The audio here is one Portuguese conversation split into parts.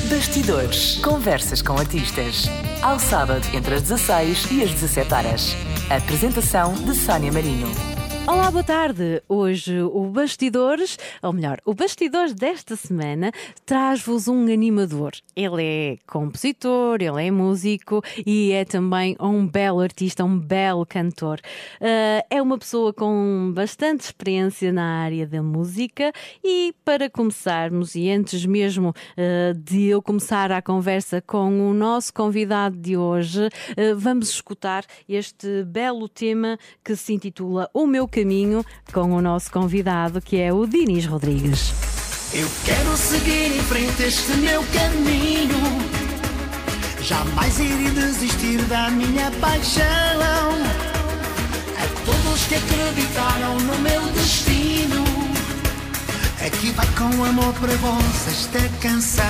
Bastidores. Conversas com artistas. Ao sábado, entre as 16 e as 17 horas. Apresentação de Sónia Marinho. Olá, boa tarde. Hoje o Bastidores, ou melhor, o Bastidores desta semana traz-vos um animador. Ele é compositor, ele é músico e é também um belo artista, um belo cantor. É uma pessoa com bastante experiência na área da música e para começarmos, e antes mesmo de eu começar a conversa com o nosso convidado de hoje, vamos escutar este belo tema que se intitula O Meu Caminho, com o nosso convidado, que é o Dinis Rodrigues. Eu quero seguir em frente este meu caminho, jamais irei desistir da minha paixão. A todos que acreditaram no meu destino, aqui vai com amor para vós esta canção.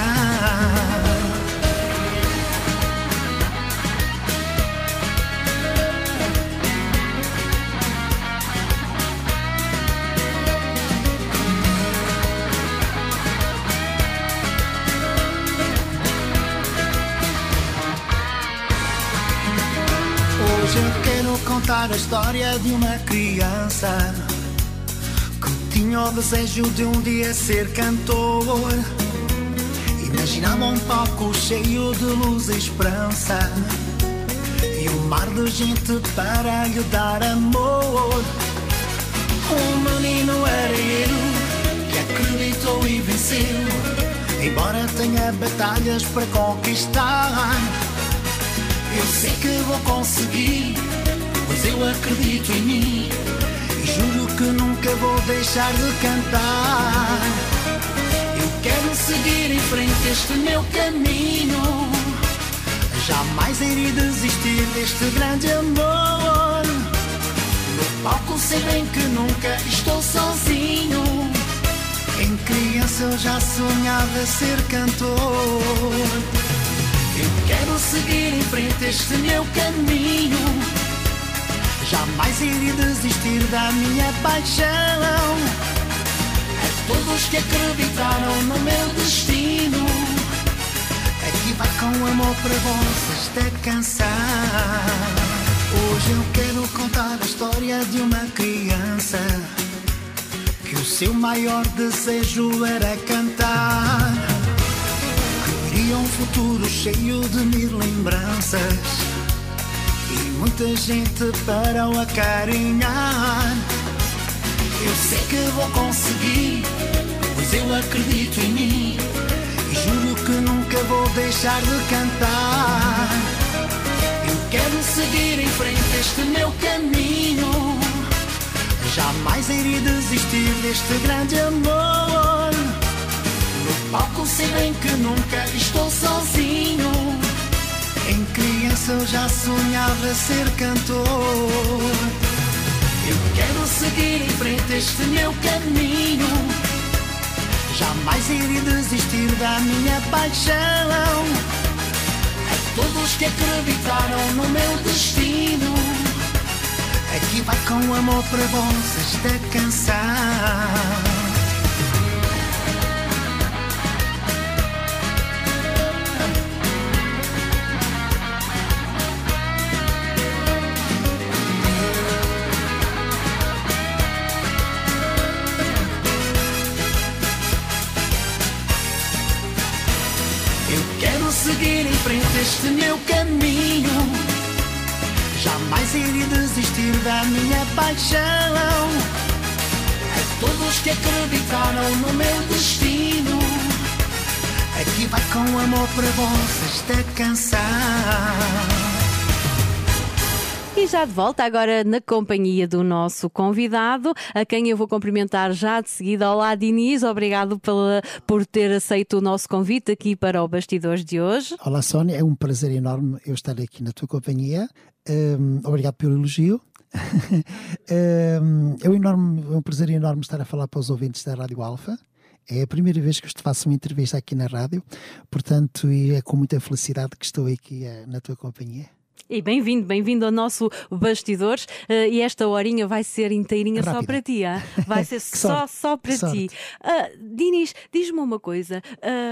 Hoje eu quero contar a história de uma criança que tinha o desejo de um dia ser cantor. Imaginava um palco cheio de luz e esperança e um mar de gente para lhe dar amor. Um menino areiro que acreditou e venceu, embora tenha batalhas para conquistar. Eu sei que vou conseguir, pois eu acredito em mim e juro que nunca vou deixar de cantar. Eu quero seguir em frente este meu caminho, jamais irei desistir deste grande amor. No palco sei bem que nunca estou sozinho, em criança eu já sonhava ser cantor. Eu quero seguir em frente este meu caminho, jamais irei desistir da minha paixão. A todos que acreditaram no meu destino, aqui vai com amor para vós esta canção. Hoje eu quero contar a história de uma criança que o seu maior desejo era cantar. Um futuro cheio de mil lembranças e muita gente para o acarinhar. Eu sei que vou conseguir, pois eu acredito em mim e juro que nunca vou deixar de cantar. Eu quero seguir em frente este meu caminho, jamais irei desistir deste grande amor. No palco sei bem que nunca estou sozinho, em criança eu já sonhava ser cantor. Eu quero seguir em frente este meu caminho, jamais irei desistir da minha paixão. A todos que acreditaram no meu destino, aqui vai com amor para vós esta canção. Seguir em frente este meu caminho, jamais irei desistir da minha paixão. A todos que acreditaram no meu destino, aqui vai com amor para vós esta canção. E já de volta agora na companhia do nosso convidado, a quem eu vou cumprimentar já de seguida. Olá, Dinis, obrigado por ter aceito o nosso convite aqui para o Bastidores de hoje. Olá, Sónia, é um prazer enorme eu estar aqui na tua companhia. Obrigado pelo elogio. É um prazer enorme estar a falar para os ouvintes da Rádio Alfa. É a primeira vez que eu te faço uma entrevista aqui na rádio, portanto, é com muita felicidade que estou aqui na tua companhia. E bem-vindo ao nosso Bastidores. E esta horinha vai ser inteirinha Rápida. só para ti. Vai ser só para ti. Dinis, diz-me uma coisa.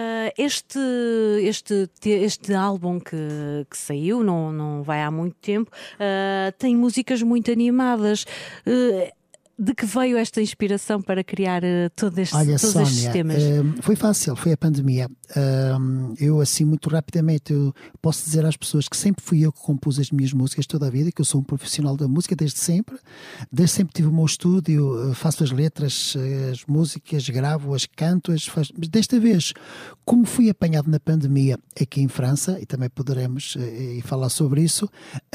Este álbum que saiu, não vai há muito tempo, tem músicas muito animadas. De que veio esta inspiração para criar todos estes temas? Foi fácil, foi a pandemia. Eu, assim, muito rapidamente, eu posso dizer às pessoas que sempre fui eu que compus as minhas músicas toda a vida, que eu sou um profissional da música desde sempre. Desde sempre tive o meu estúdio, faço as letras, as músicas, gravo-as, canto-as. Mas desta vez, como fui apanhado na pandemia aqui em França, e também poderemos falar sobre isso,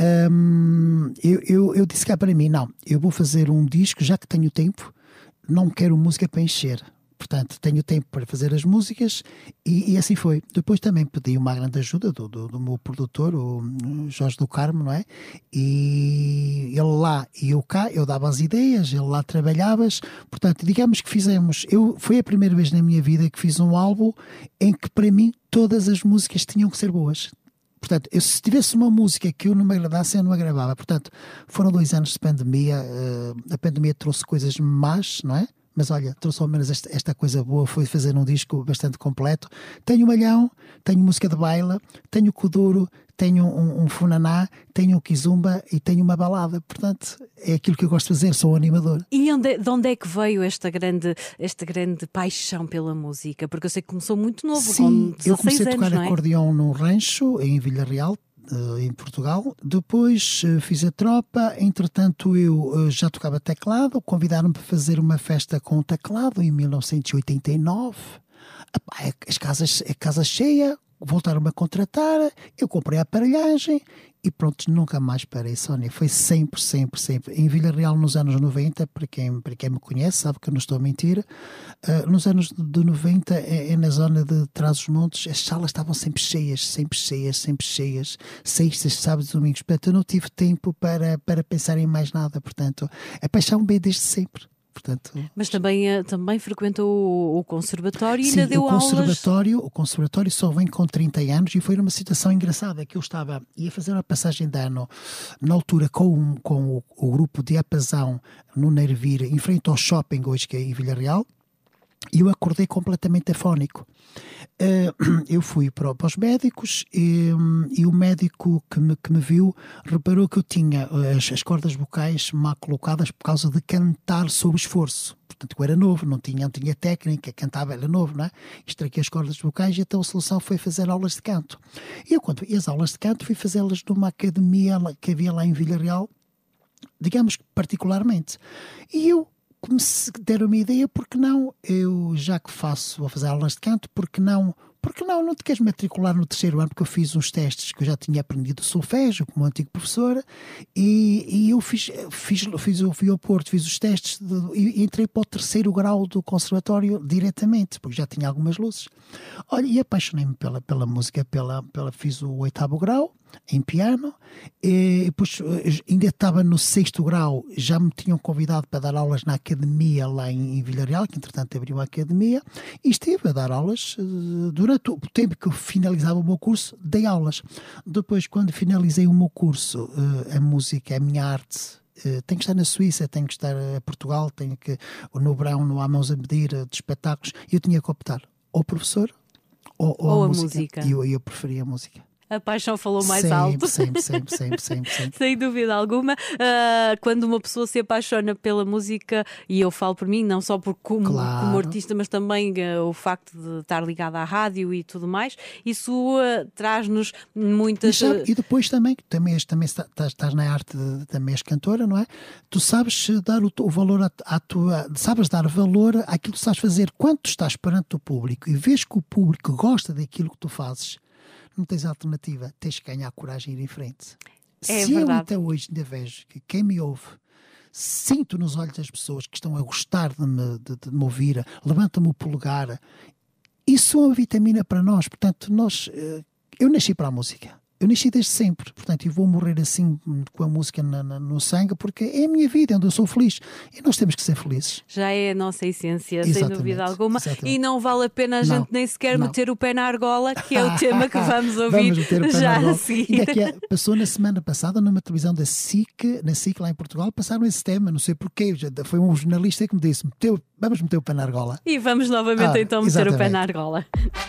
eu disse cá para mim, não, eu vou fazer um disco, já que tenho tempo, não quero música para encher. Portanto, tenho tempo para fazer as músicas e assim foi. Depois também pedi uma grande ajuda do meu produtor, o Jorge do Carmo, não é? E ele lá e eu cá, eu dava as ideias, ele lá trabalhava. Portanto, digamos que foi a primeira vez na minha vida que fiz um álbum em que para mim todas as músicas tinham que ser boas. Portanto, se tivesse uma música que eu não me agradasse, eu não a gravava. Portanto, foram 2 anos de pandemia. A pandemia trouxe coisas más, não é? Mas olha, trouxe ao menos esta coisa boa, foi fazer um disco bastante completo. Tenho malhão, tenho música de baila, tenho kuduro, tenho um funaná, tenho um kizumba e tenho uma balada. Portanto, é aquilo que eu gosto de fazer, sou um animador. E de onde é que veio esta grande paixão pela música? Porque eu sei que começou muito novo, Sim, com 16 eu comecei a tocar anos, não é? acordeão num rancho, em Vila Real, em Portugal. Depois fiz a tropa. Entretanto, eu já tocava teclado. Convidaram-me para fazer uma festa com o teclado em 1989. A casa cheia, voltaram-me a contratar. Eu comprei a aparelhagem e pronto, nunca mais parei, Sónia. Foi sempre. Em Vila Real, nos anos 90, para quem me conhece, sabe que eu não estou a mentir, nos anos de 90, na zona de Trás-os-Montes, as salas estavam sempre cheias, sextas, sábados e domingos. Portanto, eu não tive tempo para pensar em mais nada. Portanto, a paixão veio desde sempre. Portanto, mas também frequentou o conservatório e sim, ainda deu aulas. O conservatório só vem com 30 anos e foi uma situação engraçada que eu ia fazer uma passagem de ano na altura com o grupo de Apazão no Nervir, em frente ao shopping hoje que é em Vila Real. E eu acordei completamente afónico. Eu fui para os médicos e o médico que me viu reparou que eu tinha as cordas vocais mal colocadas por causa de cantar sob esforço. Portanto, eu era novo, não tinha técnica, cantava, era novo, não é? Estraquei as cordas vocais e então a solução foi fazer aulas de canto. E eu, quando ia às aulas de canto, fui fazê-las numa academia que havia lá em Vila Real, digamos que particularmente. E eu deram uma ideia, porque não, eu já que vou fazer aulas de canto, porque não te queres matricular no 3º ano, porque eu fiz uns testes que eu já tinha aprendido solfégio como antigo professor e eu fui ao Porto, fiz os testes e entrei para o 3º grau do conservatório diretamente, porque já tinha algumas luzes. Olha, e apaixonei-me pela música, fiz o 8º grau em piano, e depois ainda estava no 6º grau, já me tinham convidado para dar aulas na academia lá em Vila Real, que entretanto abriu a academia, e estive a dar aulas durante o tempo que eu finalizava o meu curso, dei aulas. Depois, quando finalizei o meu curso, a música, a minha arte, tenho que estar na Suíça, tenho que estar a Portugal, no verão não há mãos a medir de espetáculos, e eu tinha que optar ou professor ou a música. E eu preferia a música. A paixão falou mais alto. Sempre. Sem dúvida alguma. Quando uma pessoa se apaixona pela música, e eu falo por mim, não só como artista, mas também o facto de estar ligada à rádio e tudo mais, isso traz-nos muitas... E depois também estás na arte, também és cantora, não é? Tu sabes dar o valor sabes dar valor àquilo que tu sabes fazer. Quando tu estás perante o público e vês que o público gosta daquilo que tu fazes, não tens alternativa, tens que ganhar coragem e ir em frente. É Se verdade. eu até hoje ainda vejo que quem me ouve, sinto nos olhos das pessoas que estão a gostar de me ouvir, levanta-me o polegar, isso é uma vitamina para nós. Portanto, eu nasci para a música. Eu nasci desde sempre, portanto, eu vou morrer assim com a música no sangue, porque é a minha vida, onde eu sou feliz. E nós temos que ser felizes. Já é a nossa essência, Exatamente, sem dúvida alguma. exatamente. E não vale a pena a gente nem sequer meter o pé na argola, que é o tema que vamos ouvir Vamos meter o pé na já argola. a seguir. Ainda que passou na semana passada numa televisão da SIC, na SIC lá em Portugal, passaram esse tema, não sei porquê. Foi um jornalista que me disse: vamos meter o pé na argola. E vamos novamente então meter o pé exatamente. na argola.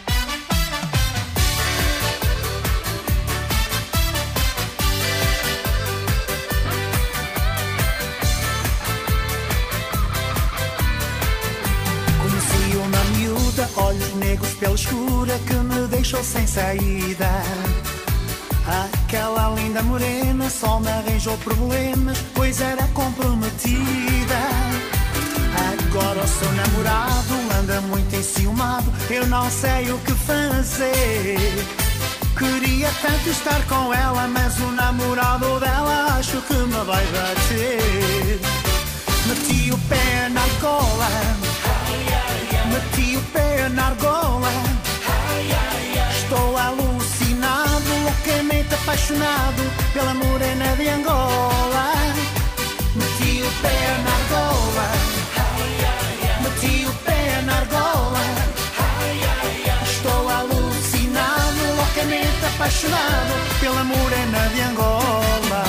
Conheci uma miúda, olhos negros, pele escura, que me deixou sem saída. Aquela linda morena só me arranjou problemas, pois era comprometida. Agora o seu namorado anda muito enciumado, eu não sei o que fazer. Queria tanto estar com ela, mas o namorado dela acho que me vai bater. Meti o pé na argola, meti o pé na argola. Estou alucinado, loucamente apaixonado pela morena de Angola. Meti o pé na argola, meti o pé na argola. Estou alucinado, loucamente apaixonado pela morena de Angola.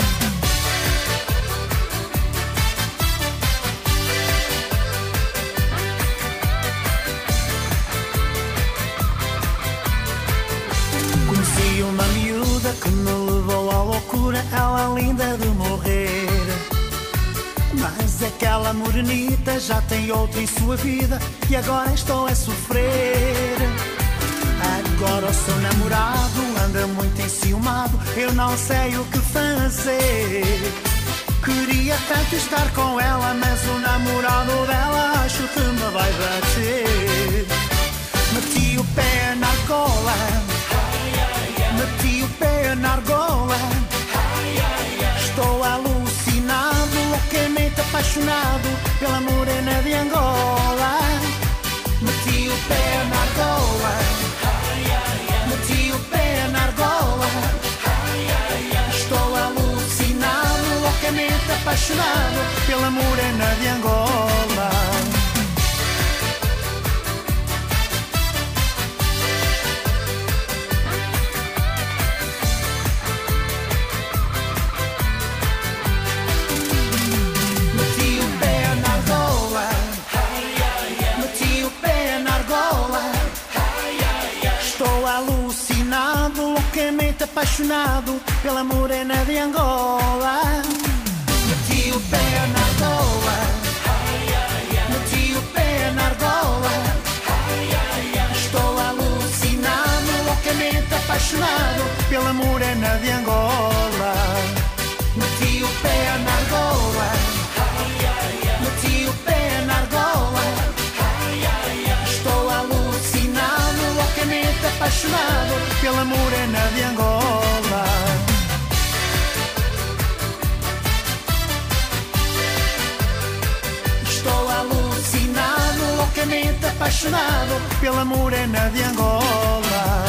Conheci uma miúda que me levou à loucura, ela linda de morrer. Mas aquela morenita já tem outro em sua vida e agora estou a sofrer. Agora o seu namorado anda muito enciumado, eu não sei o que fazer. Queria tanto estar com ela, mas o namorado dela acho que me vai bater. Meti o pé na argola, meti o pé na argola. Estou alucinado, loucamente apaixonado pela morena de Angola. Meti o pé na argola, meti o pé na argola. Estou alucinado, loucamente apaixonado pela morena de Angola. Loucamente apaixonado pela morena de Angola. Meti o pé na argola, meti o pé na argola. Estou alucinado, loucamente apaixonado pela morena de Angola. Meti o pé na argola, meti o pé na argola. Estou alucinado, loucamente apaixonado pela morena de Angola. Estou alucinado, loucamente apaixonado pela morena de Angola.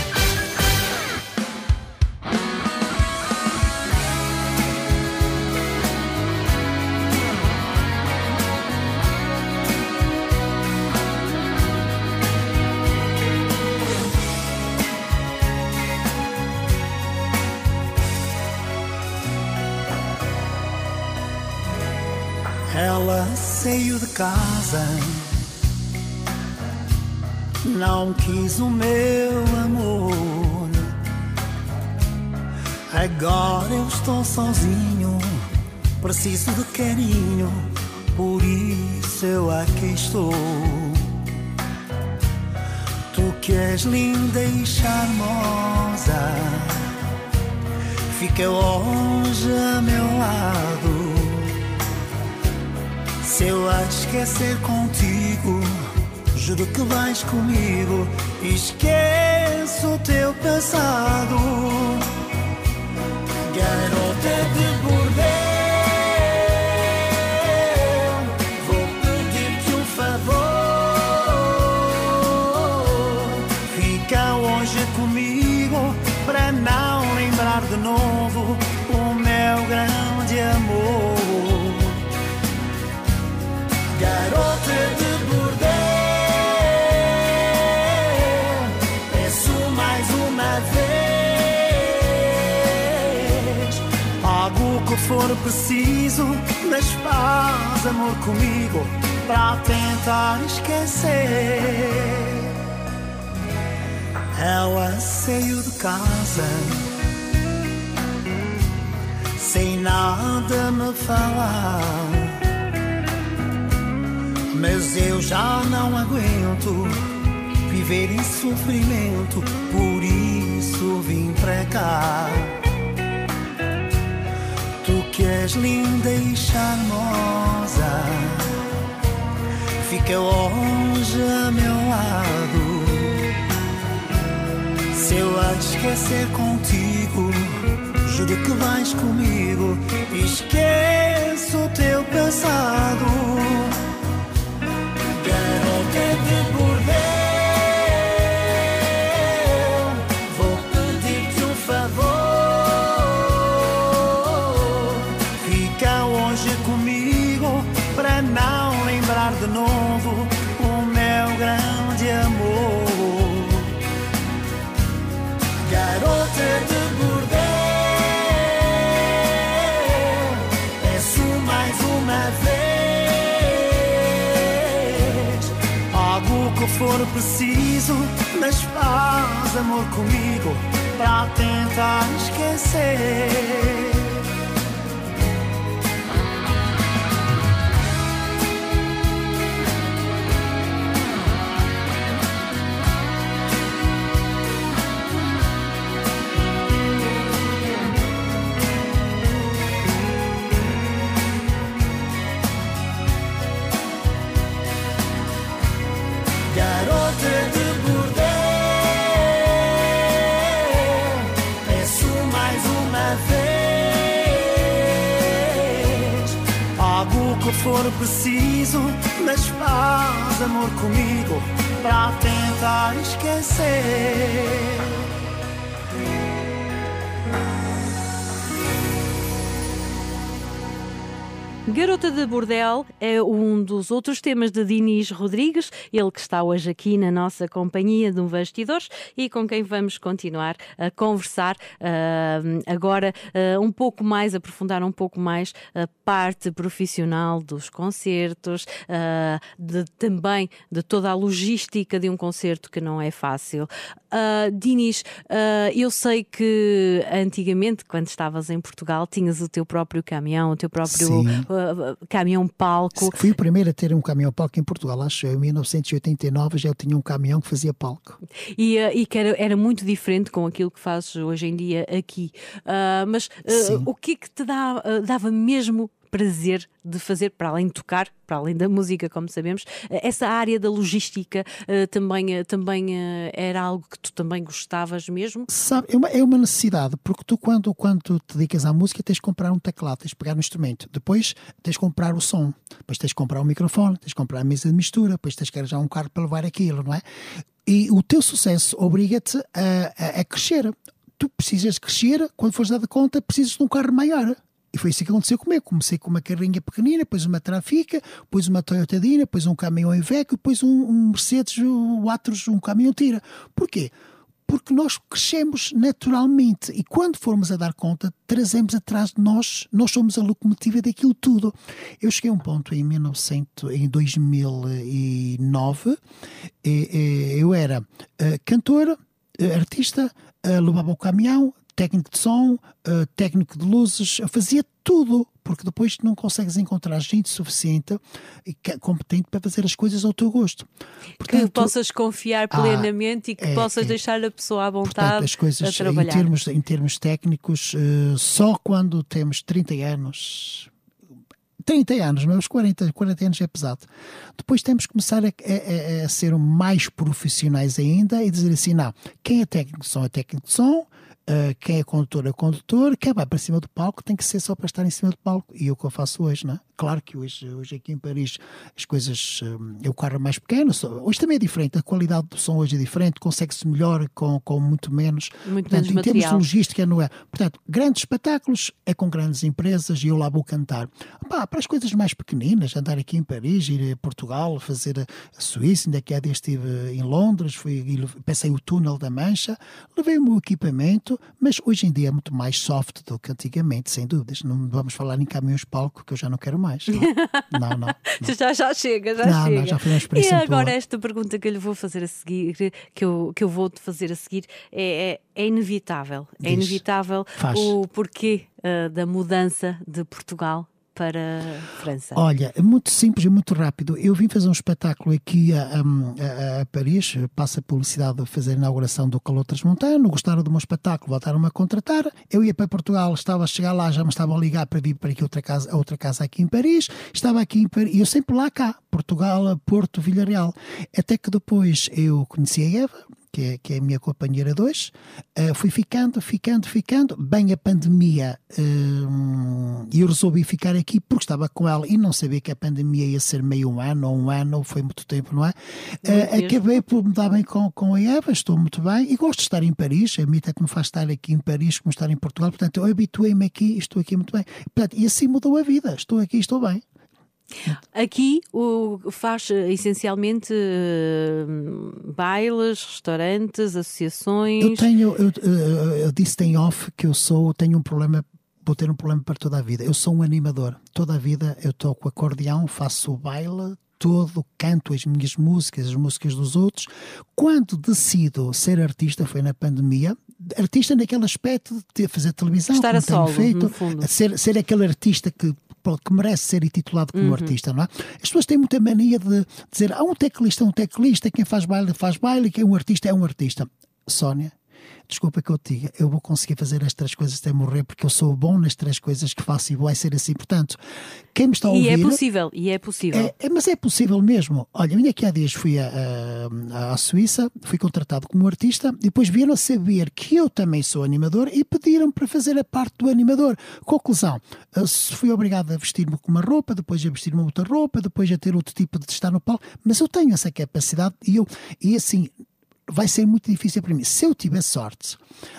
Ela saiu de casa, não quis o meu amor. Agora eu estou sozinho, preciso de carinho, por isso eu aqui estou. Tu que és linda e charmosa, fica hoje a meu lado. Se eu a esquecer contigo, juro que vais comigo. Esqueço o teu passado, garota de bordel. Vou pedir-te um favor, fica hoje comigo pra nada que for preciso, mas faz amor comigo para tentar esquecer. Ela saiu de casa sem nada me falar, mas eu já não aguento viver em sofrimento, por isso vim para cá. Tu que és linda e charmosa, fica longe a meu lado. Se eu a esquecer contigo, juro que vais comigo e esqueço o teu passado. Garota de bordel, vou pedir-te um favor. Fica hoje comigo para não lembrar de novo o meu grande amor. Garota de bordel, peço mais uma vez, algo que for preciso, mas faz amor comigo para tentar esquecer. For preciso, mas faz amor comigo para tentar esquecer. Garota de Bordel é um dos outros temas de Dinis Rodrigues, ele que está hoje aqui na nossa companhia de Bastidores e com quem vamos continuar a conversar agora um pouco mais, aprofundar um pouco mais a parte profissional dos concertos, também de toda a logística de um concerto que não é fácil. Dinis, eu sei que antigamente, quando estavas em Portugal, tinhas o teu próprio caminhão, o teu próprio caminhão-palco. Fui o primeiro a ter um caminhão-palco em Portugal, acho eu. Em 1989 já eu tinha um caminhão que fazia palco. E que era muito diferente com aquilo que fazes hoje em dia aqui. Mas o que é que te dava mesmo prazer de fazer, para além de tocar, para além da música, como sabemos, essa área da logística também era algo que tu também gostavas mesmo? Sabe, é uma necessidade, porque tu quando te dedicas à música tens de comprar um teclado, tens de pegar no instrumento, depois tens de comprar o som, depois tens de comprar o microfone, tens de comprar a mesa de mistura, depois tens que arranjar um carro para levar aquilo, não é? E o teu sucesso obriga-te a crescer. Tu precisas crescer, quando fores dado conta, precisas de um carro maior. E foi isso que aconteceu comigo. Comecei com uma carrinha pequenina, depois uma Trafica, depois uma Toyota Dina, depois um caminhão Iveco, depois um Mercedes, um Atros, um caminhão Tira. Porquê? Porque nós crescemos naturalmente e quando formos a dar conta, trazemos atrás de nós somos a locomotiva daquilo tudo. Eu cheguei a um ponto em 2009, eu era cantora, artista, levava o caminhão, técnico de som, técnico de luzes, eu fazia tudo, porque depois não consegues encontrar gente suficiente e competente para fazer as coisas ao teu gosto. Portanto, que possas confiar plenamente e que possas deixar a pessoa à vontade, portanto, as coisas, a trabalhar. Em termos técnicos, só quando temos 30 anos... 30 anos, mas 40 anos é pesado. Depois temos que começar a ser mais profissionais ainda e dizer assim, não, quem é técnico de som é técnico de som, quem é condutor é condutor, quem vai para cima do palco tem que ser só para estar em cima do palco. E é o que eu faço hoje, não é? Claro que hoje aqui em Paris as coisas, o carro é mais pequeno, hoje também é diferente, a qualidade do som hoje é diferente, consegue-se melhor com muito menos. Portanto, em termos de logística não é. Portanto, grandes espetáculos é com grandes empresas e eu lá vou cantar. Para as coisas mais pequeninas, andar aqui em Paris, ir a Portugal, fazer a Suíça, ainda que há dias estive em Londres, pensei o túnel da Mancha, levei o meu equipamento, muito, mas hoje em dia é muito mais soft do que antigamente, sem dúvidas. Não vamos falar em caminhões palco, que eu já não quero mais. Não. Já chega, já Não, chega. Já foi uma experiência E muito agora boa. esta pergunta que eu lhe vou fazer a seguir, que eu vou-te fazer a seguir, é inevitável. É Diz. inevitável Faz. o porquê da mudança de Portugal para a França. Olha, é muito simples e muito rápido. Eu vim fazer um espetáculo aqui a Paris, passa a publicidade a fazer a inauguração do Calor Transmontano, gostaram do meu espetáculo, voltaram-me a contratar. Eu ia para Portugal, estava a chegar lá, já me estavam a ligar para vir para aqui a outra casa aqui em Paris. Estava aqui em Paris, e eu sempre lá cá, Portugal, Porto, Villarreal. Até que depois eu conheci a Eva, que é a minha companheira 2, fui ficando, bem a pandemia, e eu resolvi ficar aqui porque estava com ela e não sabia que a pandemia ia ser meio um ano, foi muito tempo, não é? Acabei por me dar bem com a Eva, estou muito bem e gosto de estar em Paris, a mim até que me faz estar aqui em Paris como estar em Portugal, portanto eu habituei-me aqui e estou aqui muito bem. Portanto, e assim mudou a vida, estou aqui e estou bem. Aqui faz essencialmente bailes, restaurantes, associações. Eu disse em off que tenho um problema, vou ter um problema para toda a vida. Eu sou um animador, toda a vida eu toco acordeão, faço o baile todo, canto as minhas músicas, as músicas dos outros. Quando decido ser artista, foi na pandemia, artista naquele aspecto de fazer televisão, estar a solo, feito, no fundo. ser aquele artista que merece ser intitulado como artista, não é? As pessoas têm muita mania de dizer um teclista, quem faz baile, quem é um artista. Sónia, desculpa que eu te diga, eu vou conseguir fazer as 3 coisas até morrer porque eu sou bom nas 3 coisas que faço e vai ser assim. Portanto, quem me está a ouvir... E é possível. Mas é possível mesmo. Olha, eu aqui há dias fui à Suíça, fui contratado como artista e depois vieram a saber que eu também sou animador e pediram para fazer a parte do animador. Conclusão, fui obrigado a vestir-me com uma roupa, depois a vestir-me outra roupa, depois a ter outro tipo de estar no palco, mas eu tenho essa capacidade e assim... vai ser muito difícil para mim. Se eu tiver sorte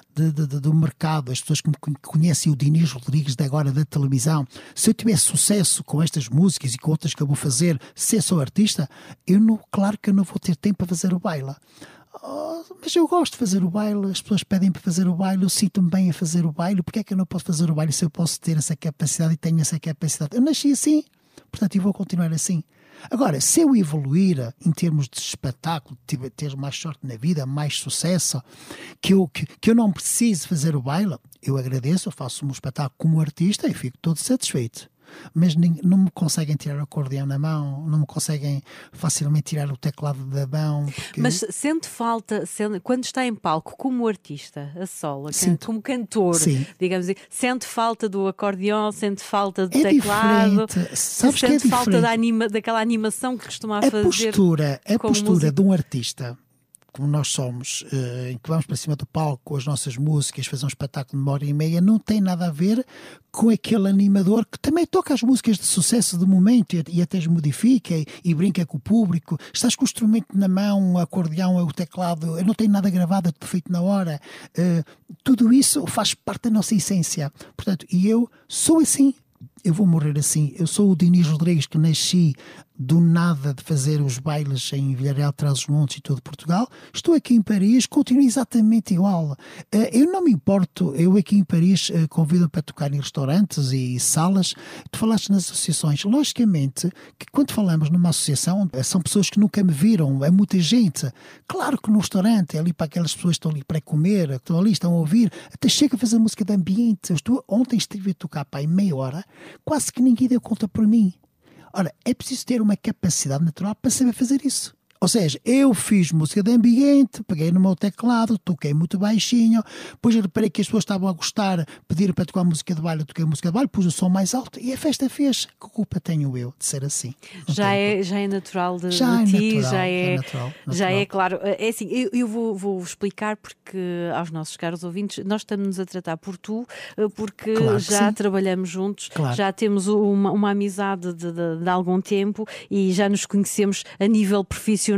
do mercado, as pessoas que me conhecem o Dinis Rodrigues de agora da televisão, se eu tiver sucesso com estas músicas e com outras que eu vou fazer, se eu sou artista, claro que eu não vou ter tempo para fazer o baile. Mas eu gosto de fazer o baile, as pessoas pedem para fazer o baile, eu sinto-me bem a fazer o baile, porque é que eu não posso fazer o baile se eu posso ter essa capacidade e tenho essa capacidade? Eu nasci assim, portanto eu vou continuar assim. Agora, se eu evoluir em termos de espetáculo, ter mais sorte na vida, mais sucesso, que eu não preciso fazer o baile, eu agradeço, eu faço um espetáculo como artista e fico todo satisfeito. Mas não me conseguem tirar o acordeão na mão, não me conseguem facilmente tirar o teclado da mão. Mas sente falta, quando está em palco como artista, a solo, como cantor, digamos assim, sente falta do acordeão, sente falta do teclado, sente falta daquela animação que costuma fazer. A postura de um artista, como nós somos, em que vamos para cima do palco com as nossas músicas, fazer um espetáculo de 1h30, não tem nada a ver com aquele animador que também toca as músicas de sucesso do momento e até as modifica e brinca com o público. Estás com o instrumento na mão, o acordeão, o teclado, eu não tenho nada gravado, é tudo feito na hora. Tudo isso faz parte da nossa essência. Portanto, e eu sou assim. Eu vou morrer assim. Eu sou o Dinis Rodrigues que nasci do nada de fazer os bailes em Villarreal, Trás-os-Montes e todo Portugal. Estou aqui em Paris, continuo exatamente igual. Eu não me importo, eu aqui em Paris convido para tocar em restaurantes e salas. Tu falaste nas associações. Logicamente que quando falamos numa associação, são pessoas que nunca me viram, é muita gente. Claro que no restaurante, é ali para aquelas pessoas que estão ali para comer, que estão ali, estão a ouvir, até chega a fazer música de ambiente. Ontem estive a tocar para aí meia hora, quase que ninguém deu conta por mim. Ora, é preciso ter uma capacidade natural para saber fazer isso. Ou seja, eu fiz música de ambiente, peguei no meu teclado, toquei muito baixinho, depois eu reparei que as pessoas estavam a gostar, pediram para tocar música de baile, eu toquei música de baile, pus o som mais alto e a festa fez. Que culpa tenho eu de ser assim? Já é natural de ti, já é claro. É assim, eu vou explicar porque aos nossos caros ouvintes, nós estamos a tratar por tu, porque claro já trabalhamos juntos, claro. Já temos uma amizade de algum tempo e já nos conhecemos a nível profissional.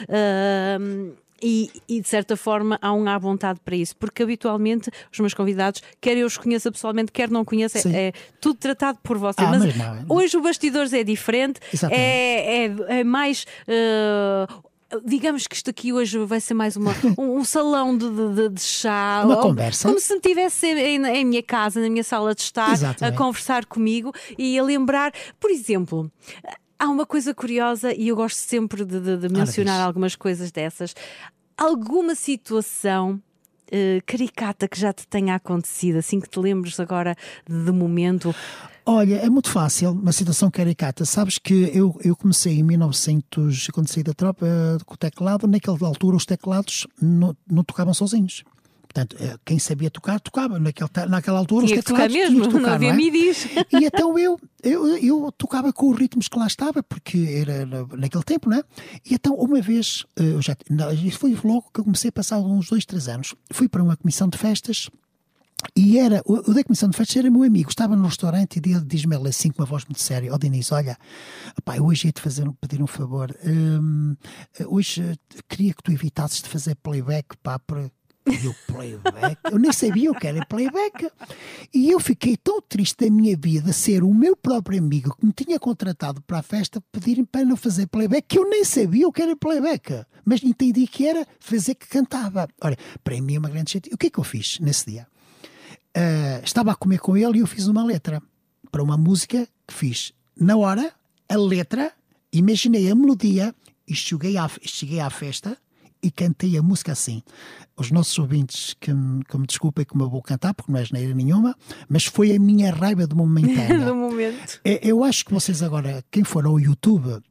E de certa forma há à vontade para isso, porque habitualmente os meus convidados, quer eu os conheça pessoalmente, quer não conheça, é tudo tratado por vocês. Mas hoje o Bastidores é diferente, é mais digamos que isto aqui hoje vai ser mais um salão de chá. Uma conversa. Como se me estivesse em minha casa, na minha sala de estar, Exatamente. a conversar comigo e a lembrar, por exemplo. Há uma coisa curiosa e eu gosto sempre de mencionar algumas coisas dessas. Alguma situação caricata que já te tenha acontecido, assim que te lembres agora de momento? Olha, é muito fácil, uma situação caricata. Sabes que eu comecei em 1900, quando saí da tropa, com o teclado. Naquela altura os teclados não tocavam sozinhos. Portanto, quem sabia tocar, tocava. Naquela altura Tinha os teclados mesmo, tinham que tocar, não havia midis. E então eu tocava com os ritmos que lá estava, porque era naquele tempo, não é? E então uma vez, isso foi logo que eu comecei a passar uns 2, 3 anos, fui para uma comissão de festas. E o da comissão de festas era meu amigo, estava no restaurante e ele diz-me assim com uma voz muito séria: Diniz, olha, pá, hoje ia-te pedir um favor, hoje queria que tu evitasses de fazer playback, pá, eu playback? Eu nem sabia o que era playback. E eu fiquei tão triste da minha vida ser o meu próprio amigo que me tinha contratado para a festa pedirem para não fazer playback, que eu nem sabia o que era playback, mas entendi que era fazer que cantava. Olha, para mim é uma grande chatice. O que é que eu fiz nesse dia? Estava a comer com ele e eu fiz uma letra para uma música que fiz na hora, a letra, imaginei a melodia e cheguei à festa e cantei a música assim. Os nossos ouvintes que me desculpem como eu vou cantar, porque não é asneira nenhuma, mas foi a minha raiva de momentânea. No momento. Eu acho que vocês agora, quem for ao YouTube,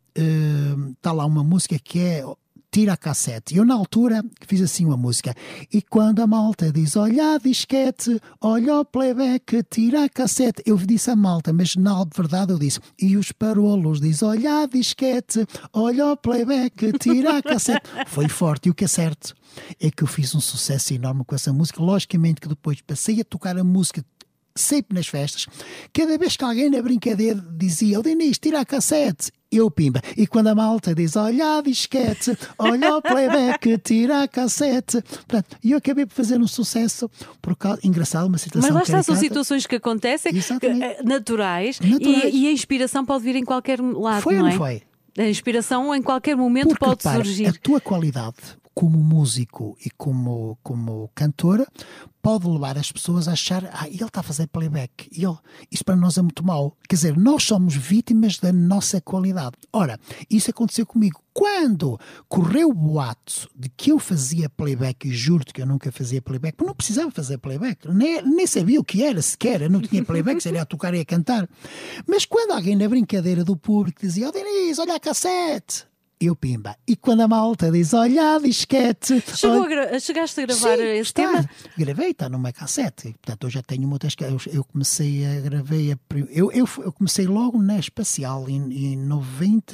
está lá uma música que é Tira a Cassete. Eu na altura fiz assim uma música. E quando a malta diz olha a disquete, olha o playback, tira a cassete, eu disse a malta, mas na verdade eu disse, e os parolos diz olha a disquete, olha o playback, tira a cassete. Foi forte. E o que é certo é que eu fiz um sucesso enorme com essa música. Logicamente que depois passei a tocar a música sempre nas festas. Cada vez que alguém na brincadeira dizia Diniz, tira a cassete, eu pimba. E quando a malta diz olha a disquete, olha o playback, tira a cassete. Portanto, eu acabei por fazer um sucesso por causa, engraçado, uma situação mas lá está, caricata. são situações que acontecem naturais. E a inspiração pode vir em qualquer lado, foi não ou é? não foi? A inspiração em qualquer momento Porque, pode repara, surgir. a tua qualidade como músico e como cantora pode levar as pessoas a achar ele está a fazer playback. Isso para nós é muito mau. Quer dizer, nós somos vítimas da nossa qualidade. Ora, isso aconteceu comigo. Quando correu o boato de que eu fazia playback, e juro-te que eu nunca fazia playback, porque não precisava fazer playback, nem sabia o que era sequer, eu não tinha playback, seria a tocar e a cantar. Mas quando alguém na brincadeira do público dizia Diniz, olha a cassete, eu pimba. E quando a malta diz olha a disquete... Chegaste a gravar esse tema? Gravei, está numa cassete. E, portanto, eu já tenho muitas... Eu comecei a gravar... Eu comecei logo na Espacial, em 90.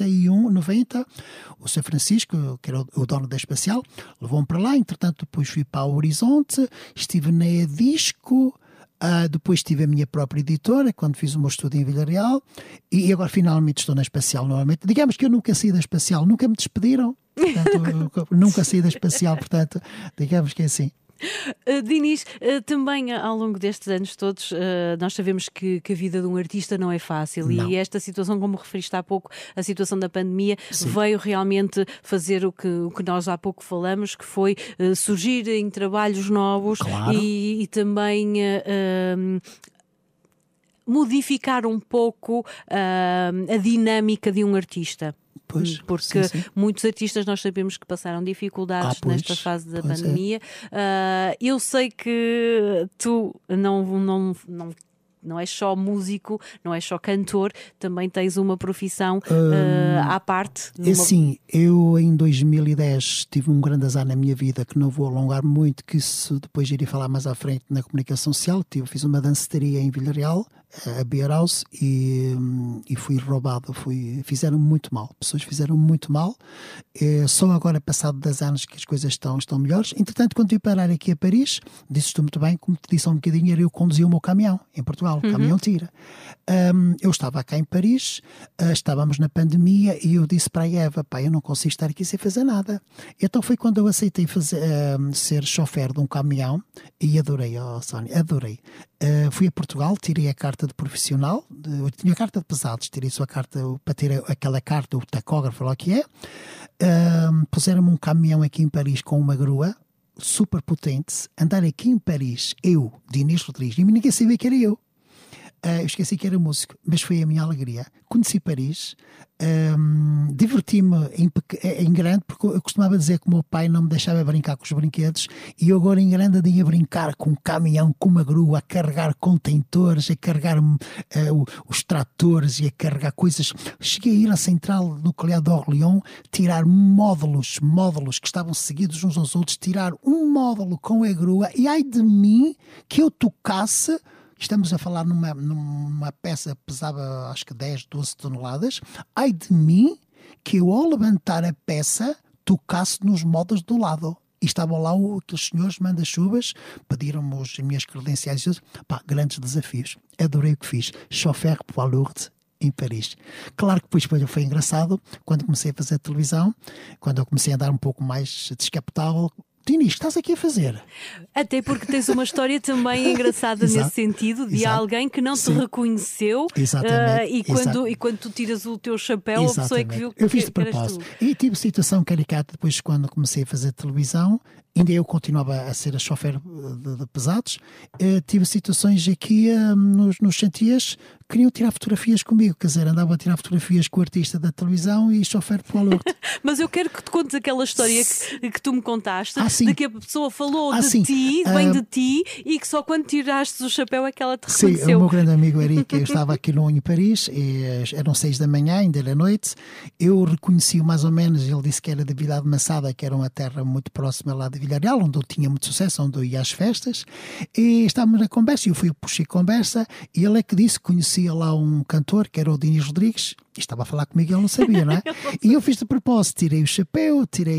O Sr. Francisco, que era o dono da Espacial, levou-me para lá. Entretanto, depois fui para o Horizonte, estive na Edisco... depois tive a minha própria editora quando fiz o meu estudo em Villarreal e agora finalmente estou na Espacial novamente. Digamos que eu nunca saí da Espacial, nunca me despediram, portanto, nunca saí da Espacial, portanto, digamos que é assim. Diniz, também ao longo destes anos todos nós sabemos que a vida de um artista não é fácil. Não. E esta situação, como referiste há pouco, a situação da pandemia, Sim. veio realmente fazer o que nós há pouco falamos, que foi surgir em trabalhos novos. Claro. E também modificar um pouco a dinâmica de um artista. Pois, porque sim. muitos artistas nós sabemos que passaram dificuldades nesta fase da pandemia. Eu sei que tu não és só músico, não és só cantor, também tens uma profissão à parte. Assim, eu em 2010 tive um grande azar na minha vida que não vou alongar muito, que isso depois iria falar mais à frente na comunicação social. Fiz uma danceteria em Villarreal, a Beer House, e fui roubado. Fizeram muito mal, pessoas fizeram muito mal. Só agora, passado 10 anos, que as coisas estão melhores. Entretanto, quando vim parar aqui a Paris, disse-te muito bem, como te disse há um bocadinho, eu conduzia o meu caminhão em Portugal, o caminhão tira. Eu estava cá em Paris, estávamos na pandemia e eu disse para a Eva, eu não consigo estar aqui sem fazer nada. Então foi quando eu aceitei ser chofer de um caminhão e adorei, Sónia, adorei. Fui a Portugal, tirei a carta de profissional, eu tinha a carta de pesados, tirei só a carta para ter aquela carta, o tacógrafo, lá o que é. puseram-me um caminhão aqui em Paris com uma grua super potente, andar aqui em Paris, eu, Dinis Rodrigues, e ninguém sabia que era eu. Eu esqueci que era músico, mas foi a minha alegria. Conheci Paris, diverti-me em grande, porque eu costumava dizer que o meu pai não me deixava brincar com os brinquedos, e eu agora em grande andei a brincar com um caminhão, com uma grua, a carregar contentores, a carregar os tratores e a carregar coisas. Cheguei a ir à central nuclear de Orléans, tirar módulos que estavam seguidos uns aos outros, tirar um módulo com a grua, e ai de mim que eu tocasse. Estamos a falar numa peça que pesava acho que 10, 12 toneladas. Ai de mim que eu, ao levantar a peça, tocasse nos módulos do lado. E estavam lá aqueles senhores manda-chuvas, pediram-me as minhas credenciais. Grandes desafios. Adorei o que fiz. Chauffeur poids lourd em Paris. Claro que depois foi engraçado quando comecei a fazer televisão, quando eu comecei a andar um pouco mais descapotável. Dinis, estás aqui a fazer? Até porque tens uma história também engraçada nesse sentido, de alguém que não te reconheceu. Exatamente. E quando tu tiras o teu chapéu, a pessoa é que viu que eu fiz de propósito. E tive situação caricata depois quando comecei a fazer televisão. Ainda eu continuava a ser a chofer de pesados. Tive situações aqui nos chantiers, queriam tirar fotografias comigo, quer dizer, andavam a tirar fotografias com o artista da televisão e chofer de poids lourd. Mas eu quero que te contes aquela história que tu me contaste, de que a pessoa falou de ti, vem de ti, e que só quando tiraste o chapéu é que ela te reconheceu. Sim, o meu grande amigo Eric, eu estava aqui em Paris, eram 6 da manhã, ainda era noite, eu reconheci-o mais ou menos, ele disse que era de Vila de Massada, que era uma terra muito próxima lá de Villarreal, onde eu tinha muito sucesso, onde eu ia às festas, e estávamos na conversa, e eu puxei conversa, e ele é que disse que conhecia lá um cantor, que era o Dinis Rodrigues, e estava a falar comigo e ele não sabia, não é? E eu fiz de propósito, tirei o chapéu, tirei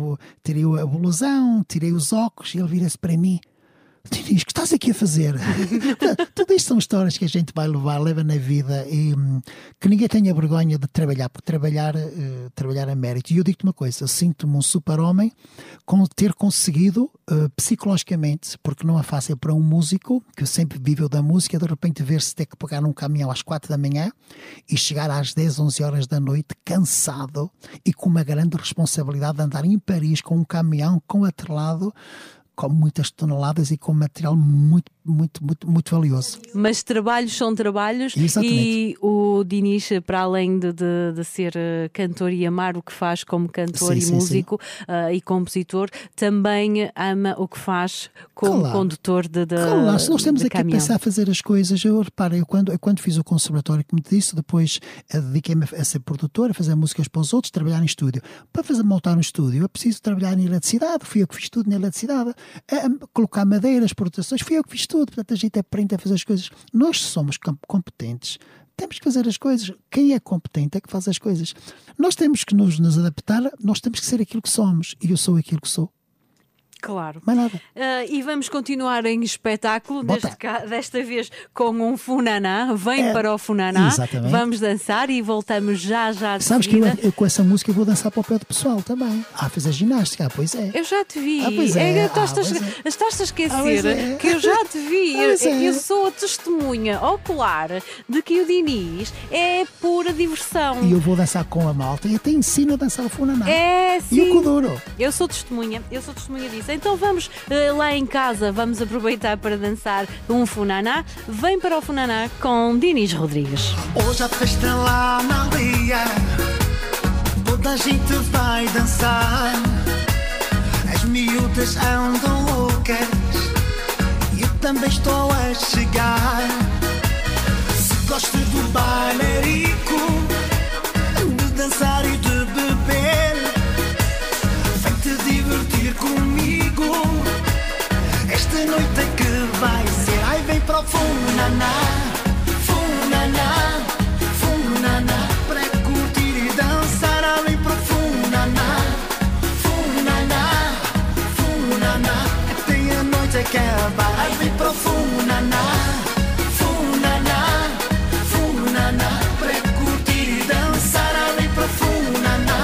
a blusão, tirei os óculos, e ele vira-se para mim: Dinis, o que estás aqui a fazer? Tudo isto são histórias que a gente vai leva na vida, e que ninguém tenha vergonha de trabalhar, porque trabalhar a mérito. E eu digo-te uma coisa, eu sinto-me um super-homem com ter conseguido psicologicamente, porque não é fácil para um músico que sempre viveu da música, de repente ver-se ter que pegar num caminhão às 4 da manhã e chegar às 10, 11 horas da noite cansado e com uma grande responsabilidade de andar em Paris com um caminhão com atrelado, com muitas toneladas e com material muito valioso. Mas trabalhos são trabalhos. Exatamente. E o Dinis, para além de ser cantor e amar o que faz como cantor e músico e compositor, também ama o que faz como condutor de Claro, se nós temos aqui caminhão. a pensar a fazer as coisas, eu quando fiz o conservatório, como te disse, depois dediquei-me a ser produtor, a fazer músicas para os outros, trabalhar em estúdio. Para montar um estúdio, eu preciso trabalhar em eletricidade, fui eu que fiz tudo na eletricidade, colocar madeiras, proteções, fui eu que fiz tudo. Portanto, a gente aprende a fazer as coisas. Nós somos competentes, temos que fazer as coisas. Quem é competente é que faz as coisas. Nós temos que nos adaptar, nós temos que ser aquilo que somos, e eu sou aquilo que sou. Claro. Mais nada. E vamos continuar em espetáculo, desta vez com um funaná. Vem para o funaná. Exatamente. Vamos dançar e voltamos já de Sabes seguida. que eu com essa música vou dançar para o pé do pessoal também. Fazer ginástica, pois é. Eu já te vi. Pois é. Estás a esquecer que eu já te vi. Eu sou a testemunha ocular de que o Dinis é pura diversão. E eu vou dançar com a malta e até ensino a dançar o funaná. Sim. E o Kuduro. Eu sou testemunha disso. Então vamos lá em casa, vamos aproveitar para dançar um funaná. Vem para o funaná com Dinis Rodrigues. Hoje a festa lá na aldeia, toda a gente vai dançar. As miúdas andam loucas e eu também estou a chegar. Se gosta do bailarico, de dançar e de beber, vem-te divertir comigo. Esta noite é que vai ser. Ai, vem para o funaná, funaná, funaná, para curtir e dançar. Ai, vem para o funaná, funaná, funaná, até a noite acabar. Ai, vem para o funaná, funaná, funaná, para curtir e dançar. Ai, vem para o funaná,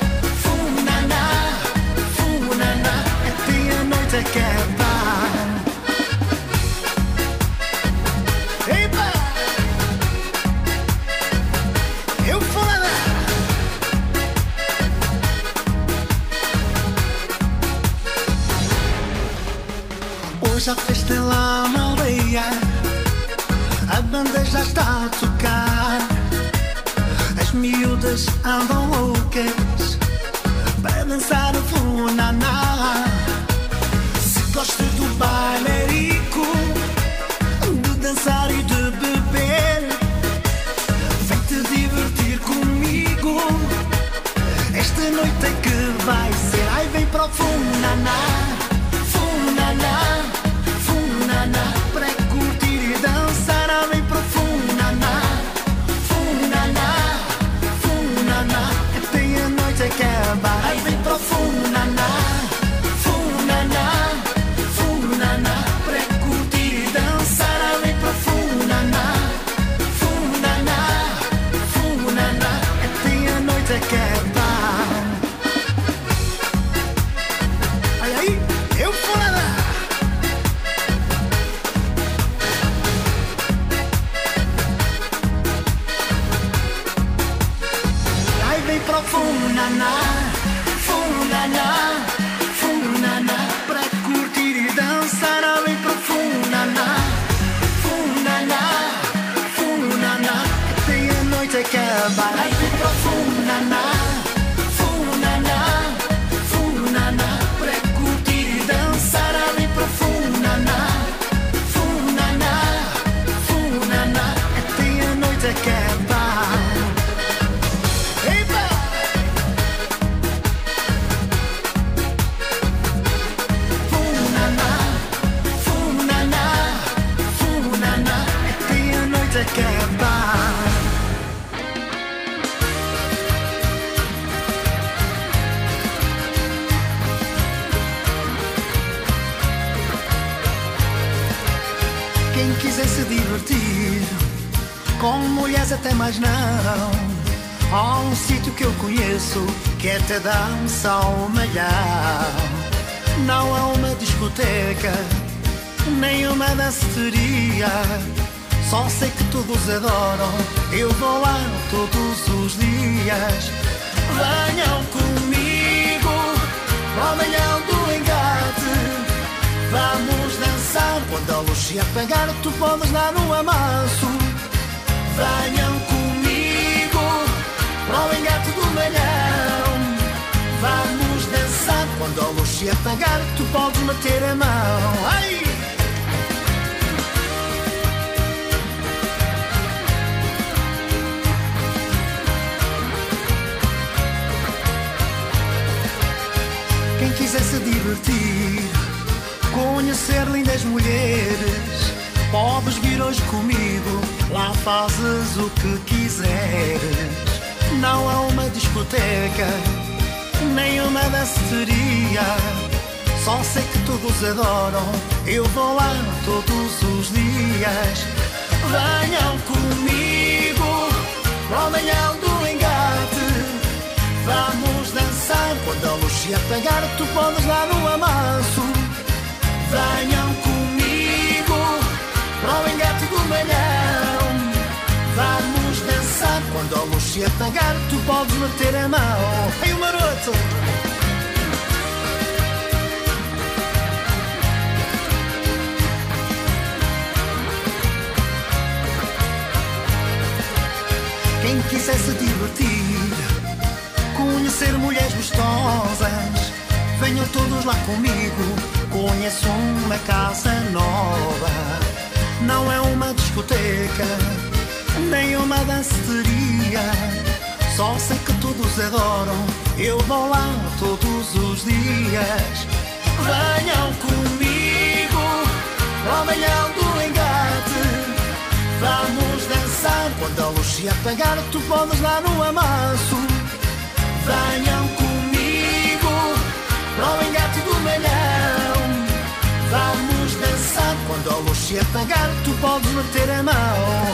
funaná, funaná, até a noite acabar. Hoje a festa é lá na aldeia, a banda já está a tocar, as miúdas andam loucas para dançar o funaná. Se gosta do bailarico, de dançar e de beber, vem-te divertir comigo, esta noite é que vai ser. Ai, vem para o funaná, funaná, funaná, para curtir e dançar. Ai, vem para o funaná, funaná, funaná, até a noite acabar. Ai, vem para o funaná, funaná, funaná, para curtir e dançar. Ai, vem para o funaná, funaná, funaná, até a noite acabar. Olha aí, eu funaná. Ai, vem pro funaná, funaná, funaná, para curtir e dançar. Ai, vem pro funaná, funaná, funaná, até a noite acabar. Ai, vem pro funaná, funaná, funaná, para curtir e dançar. Ai, vem pro funaná, funaná, funaná, até a noite acabar. Epa! Funaná, funaná, funaná, até a noite acabar. Quem quiser se divertir, com mulheres até mais não, há um sítio que eu conheço que até dança ao malhar. Não é uma discoteca, nem uma danceteria, só sei que todos adoram, eu vou lá todos os dias. Venham comigo ao malhão do engate, vamos dançar. Quando a luz se apagar, tu podes dar no amasso. Venham comigo para o engate do malhão, vamos dançar. Quando a luz se apagar, tu podes meter a mão. Ai! Quem quiser se divertir, conhecer lindas mulheres, podes vir hoje comigo, lá fazes o que quiseres. Não é uma discoteca, nem uma danceteria, só sei que todos adoram, eu vou lá todos os dias. Venham comigo ao malhão do engate, vamos dançar. Quando a luz se apagar, tu podes dar no amasso. Venham comigo para o engate do malhão, vamos dançar. Quando a luz se apagar, tu podes meter a mão. Ei, o maroto! Quem quiser se divertir, conhecer mulheres gostosas, venham todos lá comigo, conheço uma casa nova. Não é uma discoteca, nem uma danceteria, só sei que todos adoram, eu vou lá todos os dias. Venham comigo ao malhão do engate, vamos dançar. Quando a luz se apagar, tu podes dar no amasso. Venham comigo para o engate do malhão, vamos dançar. Quando a luz se apagar, tu podes meter a mão.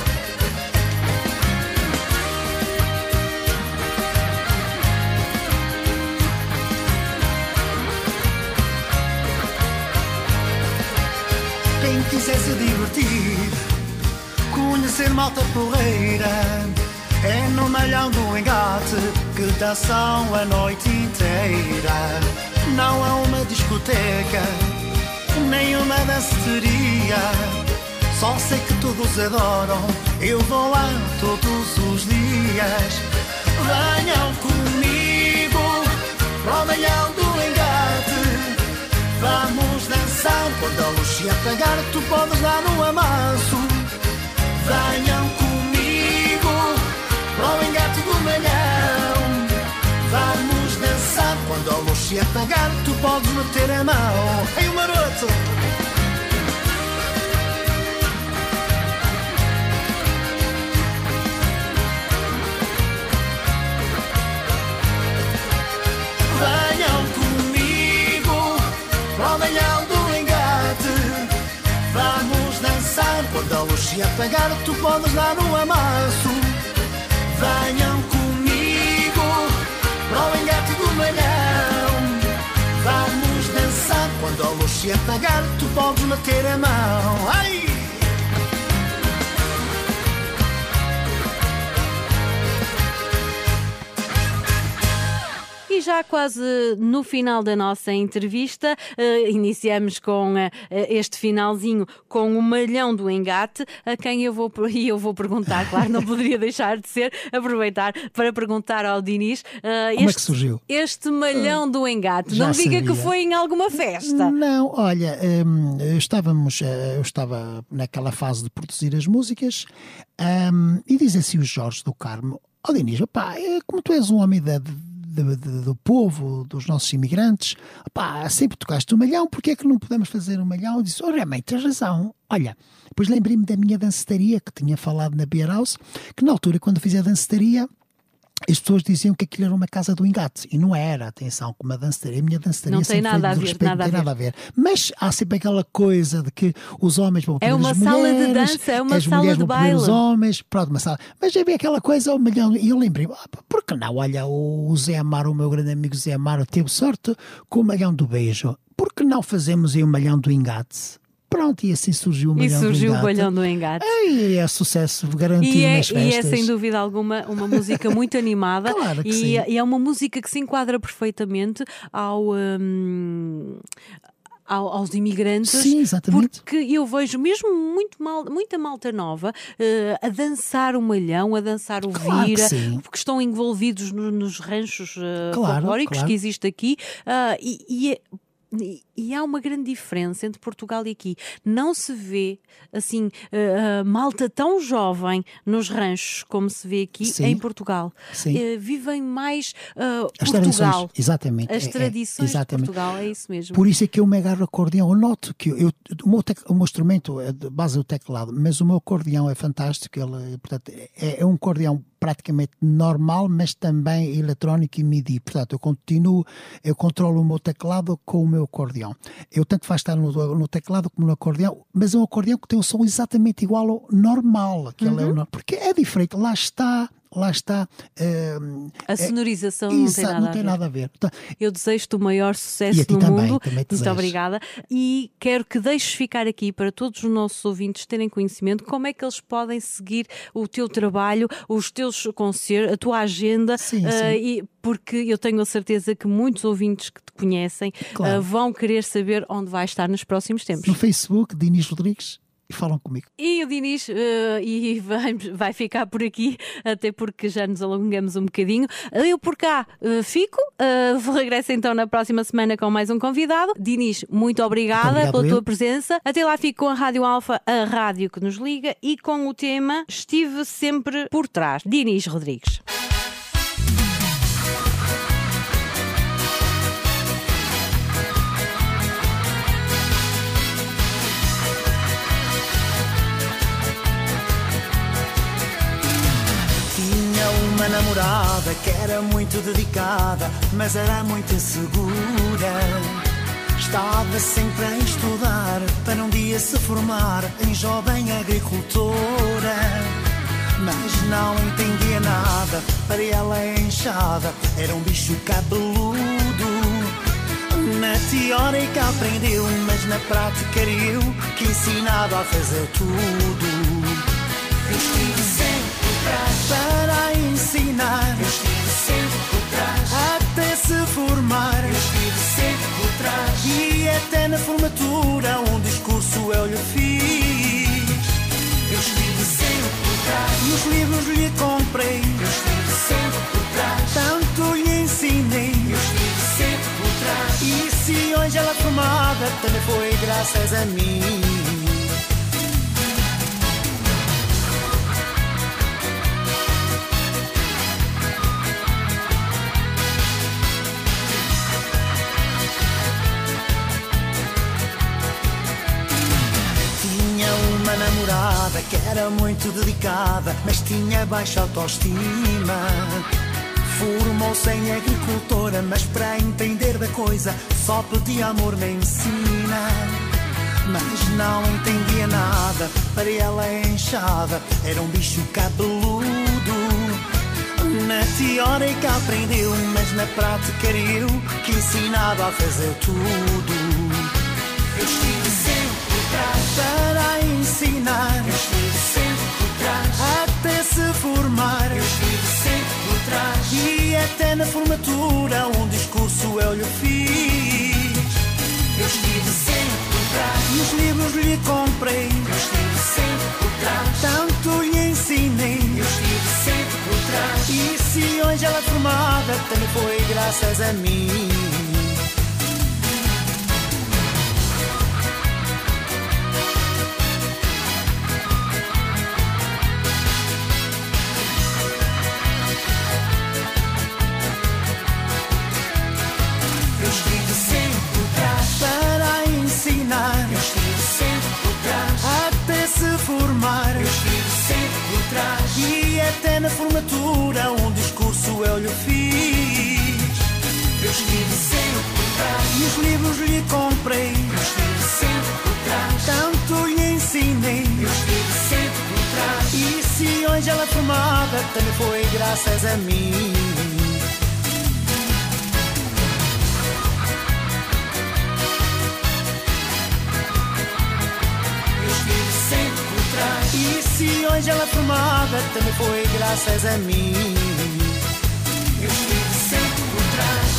Quem quiser se divertir, conhecer malta porreira, é no malhão do engate que dançam a noite inteira. Não é uma discoteca, nem uma danceteria. Só sei que todos adoram, eu vou lá todos os dias. Venham comigo para o Malhão do Engate. Vamos dançar, quando a luz se apagar tu podes dar no amasso. Venham comigo para o Engate do Malhão. Vamos dançar, quando a luz se apagar tu podes meter a mão. Ei, o maroto! Venham comigo para o Malhão do Engate. Vamos dançar, quando a luz se apagar tu podes dar no amasso. Venham comigo para o Engate do Malhão. Vamos dançar, quando a luz se apagar tu podes meter a mão. Ai! E já quase no final da nossa entrevista, iniciamos com este finalzinho com o Malhão do Engate, a quem eu vou perguntar, claro, não poderia deixar de ser, aproveitar para perguntar ao Dinis. Como é que surgiu? Este Malhão do Engate, não me diga que foi em alguma festa. Não, olha, eu estava naquela fase de produzir as músicas e diz assim o Jorge do Carmo: ó Dinis, opá, como tu és um homem do povo, dos nossos imigrantes, pá, sempre tocaste o Malhão, porque é que não podemos fazer o Malhão? Eu disse, realmente tens razão. Olha, depois lembrei-me da minha dancetaria, que tinha falado na Beer House, que na altura, quando fiz a dancetaria, as pessoas diziam que aquilo era uma casa do engate, e não era, atenção, como a danceteria, a minha danceteria não tem nada a ver, respeito, não tem nada a ver. Mas há sempre aquela coisa de que os homens vão é uma sala de dança, é uma sala de baile. Os homens, pronto, uma sala. Mas havia aquela coisa, o Malhão, e eu lembrei, por que não? Olha, o Zé Amaro, o meu grande amigo Zé Amaro, teve sorte com o Malhão do Beijo. Por que não fazemos aí o Malhão do Engate? Pronto, e assim surgiu o Malhão do Engate. E surgiu o Malhão do Engate. E é sucesso garantido nas festas. E é sem dúvida alguma uma música muito animada. Claro que sim. E é uma música que se enquadra perfeitamente aos imigrantes. Sim, exatamente. Porque eu vejo mesmo muita malta nova a dançar o Malhão, a dançar o Vira, porque estão envolvidos nos ranchos folclóricos que existe aqui. E há uma grande diferença entre Portugal e aqui. Não se vê assim malta tão jovem nos ranchos como se vê aqui em Portugal. Vivem mais Portugal. Exatamente. As tradições de Portugal, é isso mesmo. Por isso é que eu me agarro ao acordeão. Eu noto que o meu instrumento é de base o teclado, mas o meu acordeão é fantástico. Ele, portanto, é um acordeão praticamente normal, mas também eletrónico e MIDI. Portanto, eu controlo o meu teclado com o meu acordeão. Eu tanto faz estar no teclado como no acordeão, mas é um acordeão que tem um som exatamente igual ao normal. Porque é diferente. Lá está a sonorização não tem nada a ver. Eu desejo-te o maior sucesso no mundo. Muito obrigada. E quero que deixes ficar aqui para todos os nossos ouvintes terem conhecimento como é que eles podem seguir o teu trabalho, os teus concertos, a tua agenda. Porque eu tenho a certeza que muitos ouvintes que te conhecem vão querer saber onde vais estar nos próximos tempos. No Facebook, Dinis Rodrigues. E falam comigo. E o Dinis vai ficar por aqui, até porque já nos alongamos um bocadinho. Eu por cá fico, regresso então na próxima semana com mais um convidado. Dinis, muito obrigada pela tua presença. Até lá fico com a Rádio Alfa, a rádio que nos liga, e com o tema Estive Sempre por Trás. Dinis Rodrigues. Uma namorada que era muito dedicada, mas era muito insegura. Estava sempre a estudar para um dia se formar em jovem agricultora. Mas não entendia nada, para ela a enxada era um bicho cabeludo. Na teórica aprendeu, mas na prática era eu que ensinava a fazer tudo. Eu estive sempre por trás para ensinar. Eu estive sempre por trás até se formar. Eu estive sempre por trás e até na formatura um discurso formada também foi graças a mim. Tinha uma namorada que era muito dedicada, mas tinha baixa autoestima. Formou-se em agricultora, mas para entender da coisa só pedia amor na ensina. Mas não entendia nada, para ela a enxada era um bicho cabeludo. Na teórica aprendeu, mas na prática era eu que ensinava a fazer tudo. Eu estive sempre por trás para ensinar, eu estive sempre por trás até se formar, eu estive sempre por trás e até na formatura um discurso eu lhe fiz. Eu estive sempre por trás, nos livros lhe comprei, eu estive sempre por trás, tanto lhe ensinei, eu estive sempre por trás. E se hoje ela é formada, também foi graças a mim. Eu estive sempre por trás para ensinar, eu estive sempre por trás até se formar, eu estive sempre por trás e até na formatura um discurso eu lhe fiz. Eu estive sempre por trás, nos livros lhe comprei, eu estive sempre por trás, tanto lhe ensinei, eu estive sempre por trás. E se hoje ela é formada, também foi graças a mim. E se hoje ela é formada, também foi graças a mim. Eu estive sempre por trás.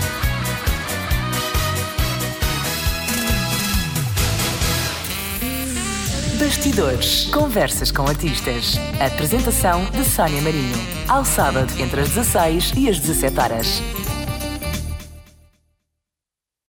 Bastidores. Conversas com artistas. Apresentação de Sónia Marinho. Ao sábado, entre as 16 e as 17 horas.